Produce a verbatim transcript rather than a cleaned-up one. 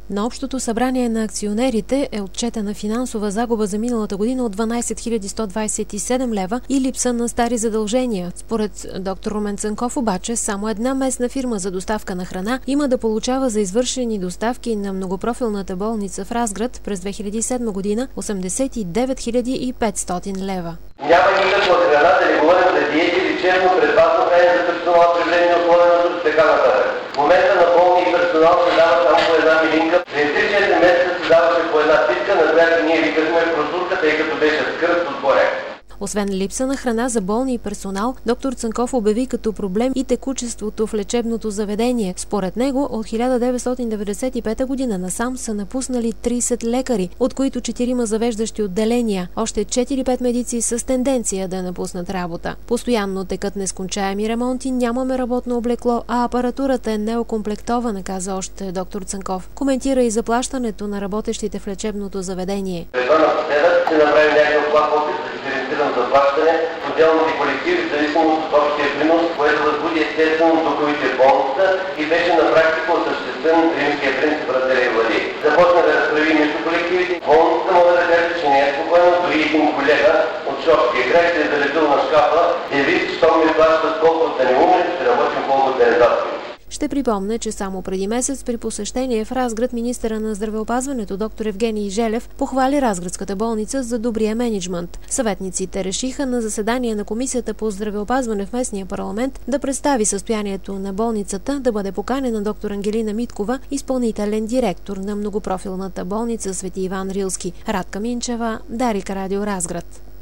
На общото събрание на акционерите е отчетена финансова загуба за миналата година от дванадесет хиляди сто двадесет и седем лева и липса на стари задължения. Според доктор Румен Цанков обаче, само една местна фирма за доставка на храна има да получава за извършени доставки на многопрофилната болница в Разград през две хиляди и седма година осемдесет и девет хиляди и петстотин лева. Няма никаква храна, да не говорим за диети, лечебно, предпазно хранене за персонал, определени условия на труд и така нататък. В момента на болни и персонал се дава само по една милинка. През три-четири месеца се даваше по една питка, на която ние викахме прозурка, тъй като беше скръст отгоре. Освен липса на храна за болни и персонал, доктор Цанков обяви като проблем и текучеството в лечебното заведение. Според него от хиляда деветстотин деветдесет и пета година насам са напуснали тридесет лекари, от които четирима завеждащи отделения. Още четири-пет медици с тенденция да напуснат работа. Постоянно текат нескончаеми ремонти, нямаме работно облекло, а апаратурата е неокомплектована, каза още доктор Цанков. Коментира и заплащането на работещите в лечебното заведение. Едва напоследък се направи някакъв план опит за диференцирано заплащане в отделните колективи в зависимост от общия принос, което възбуди естествено духовите в болница и беше на практика осъществен римския принцип разделя и владей. Започна да разправи между колективите. Болницата може да каже, че не е спокойно, дори един колега от Шопския край се е залепил на шкафа, деви, що ми плащат колкото да не умре, ще работим колкото да не заспим. Ще припомня, че само преди месец при посещение в Разград министъра на здравеопазването доктор Евгений Желев похвали Разградската болница за добрия мениджмънт. Съветниците решиха на заседание на Комисията по здравеопазване в местния парламент да представи състоянието на болницата, да бъде поканена доктор Ангелина Миткова, изпълнителен директор на многопрофилната болница Свети Иван Рилски. Радка Минчева, Дарик Радио Разград.